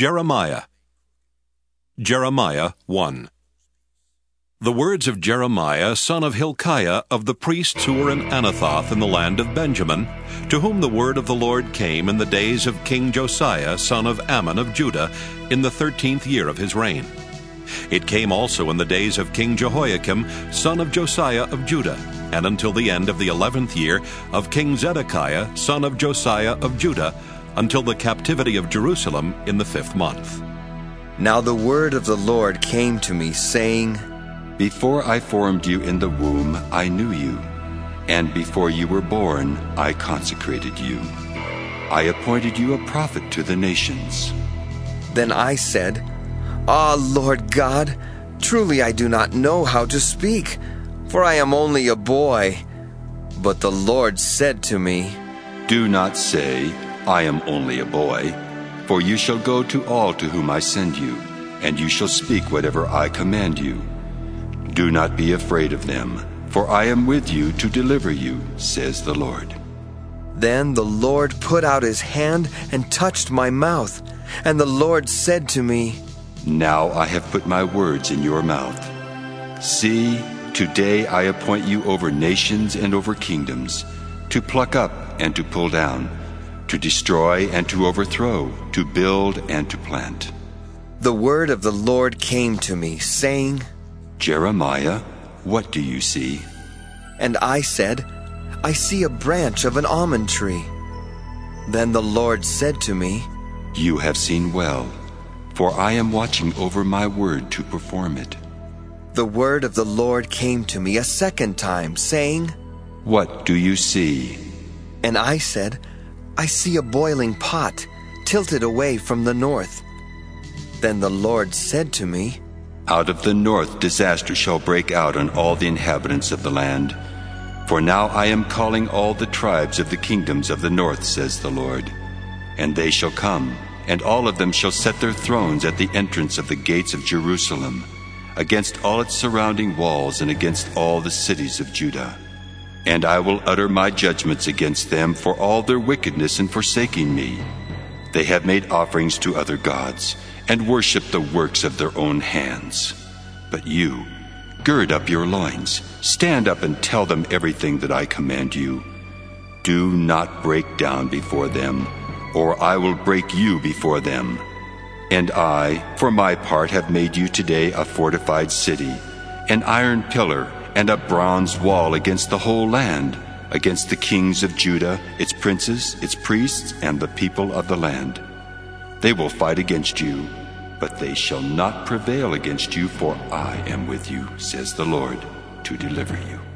Jeremiah 1. The words of Jeremiah, son of Hilkiah, of the priests who were in Anathoth in the land of Benjamin, to whom the word of the Lord came in the days of King Josiah, son of Ammon of Judah, in the 13th year of his reign. It came also in the days of King Jehoiakim, son of Josiah of Judah, and until the end of the 11th year of King Zedekiah, son of Josiah of Judah, until the captivity of Jerusalem in the 5th month. Now the word of the Lord came to me, saying, Before I formed you in the womb, I knew you, and before you were born, I consecrated you. I appointed you a prophet to the nations. Then I said, Ah, Lord God, truly I do not know how to speak, for I am only a boy. But the Lord said to me, Do not say, I am only a boy, for you shall go to all to whom I send you, and you shall speak whatever I command you. Do not be afraid of them, for I am with you to deliver you, says the Lord. Then the Lord put out his hand and touched my mouth, and the Lord said to me, Now I have put my words in your mouth. See, today I appoint you over nations and over kingdoms, to pluck up and to pull down, to destroy and to overthrow, to build and to plant. The word of the Lord came to me, saying, Jeremiah, what do you see? And I said, I see a branch of an almond tree. Then the Lord said to me, You have seen well, for I am watching over my word to perform it. The word of the Lord came to me a second time, saying, What do you see? And I said, I see a boiling pot, tilted away from the north. Then the Lord said to me, Out of the north disaster shall break out on all the inhabitants of the land. For now I am calling all the tribes of the kingdoms of the north, says the Lord. And they shall come, and all of them shall set their thrones at the entrance of the gates of Jerusalem, against all its surrounding walls and against all the cities of Judah. And I will utter my judgments against them for all their wickedness in forsaking me. They have made offerings to other gods, and worshipped the works of their own hands. But you, gird up your loins, stand up and tell them everything that I command you. Do not break down before them, or I will break you before them. And I, for my part, have made you today a fortified city, an iron pillar, and a bronze wall against the whole land, against the kings of Judah, its princes, its priests, and the people of the land. They will fight against you, but they shall not prevail against you, for I am with you, says the Lord, to deliver you.